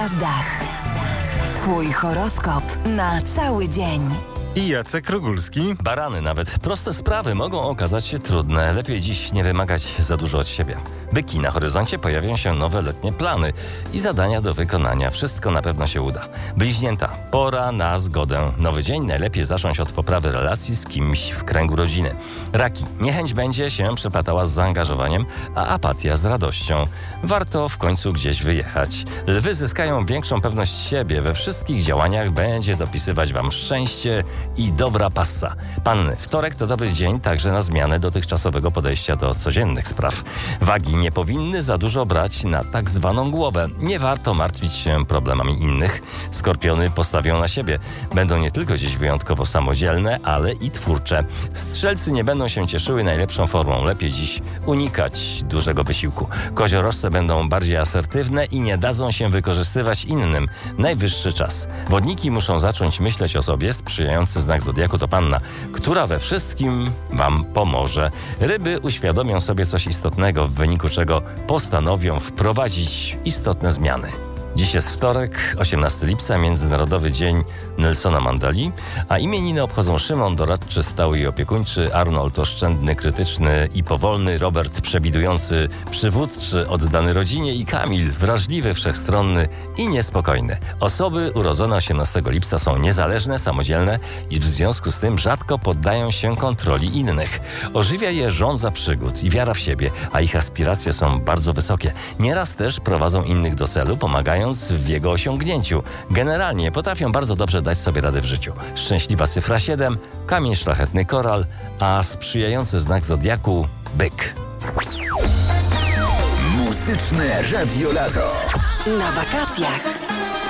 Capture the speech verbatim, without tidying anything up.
gwiazdach. Twój horoskop na cały dzień. I Jacek Rogulski. Barany, nawet proste sprawy mogą okazać się trudne. Lepiej dziś nie wymagać za dużo od siebie. Byki, na horyzoncie pojawią się nowe letnie plany i zadania do wykonania. Wszystko na pewno się uda. Bliźnięta, pora na zgodę. Nowy dzień najlepiej zacząć od poprawy relacji z kimś w kręgu rodziny. Raki, niechęć będzie się przeplatała z zaangażowaniem, a apatia z radością. Warto w końcu gdzieś wyjechać. Lwy zyskają większą pewność siebie. We wszystkich działaniach będzie dopisywać wam szczęście i dobra passa. Panny, wtorek to dobry dzień także na zmianę dotychczasowego podejścia do codziennych spraw. Wagi nie powinny za dużo brać na tak zwaną głowę. Nie warto martwić się problemami innych. Skorpiony postawią na siebie. Będą nie tylko dziś wyjątkowo samodzielne, ale i twórcze. Strzelcy nie będą się cieszyły najlepszą formą. Lepiej dziś unikać dużego wysiłku. Koziorożce będą bardziej asertywne i nie dadzą się wykorzystywać innym. Najwyższy czas. Wodniki muszą zacząć myśleć o sobie. Sprzyjający znak zodiaku to panna, która we wszystkim wam pomoże. Ryby uświadomią sobie coś istotnego, w wyniku czego postanowią wprowadzić istotne zmiany. Dziś jest wtorek, osiemnastego lipca, Międzynarodowy Dzień Nelsona Mandeli, a imieniny obchodzą Szymon, doradczy, stały i opiekuńczy, Arnold, oszczędny, krytyczny i powolny, Robert, przewidujący, przywódczy, oddany rodzinie i Kamil, wrażliwy, wszechstronny i niespokojny. Osoby urodzone osiemnastego lipca są niezależne, samodzielne i w związku z tym rzadko poddają się kontroli innych. Ożywia je żądza przygód i wiara w siebie, a ich aspiracje są bardzo wysokie. Nieraz też prowadzą innych do celu, pomagają w jego osiągnięciu. Generalnie potrafią bardzo dobrze dać sobie radę w życiu. Szczęśliwa cyfra siedem, kamień szlachetny koral, a sprzyjający znak zodiaku byk. Muzyczne Radio Lato. Na wakacjach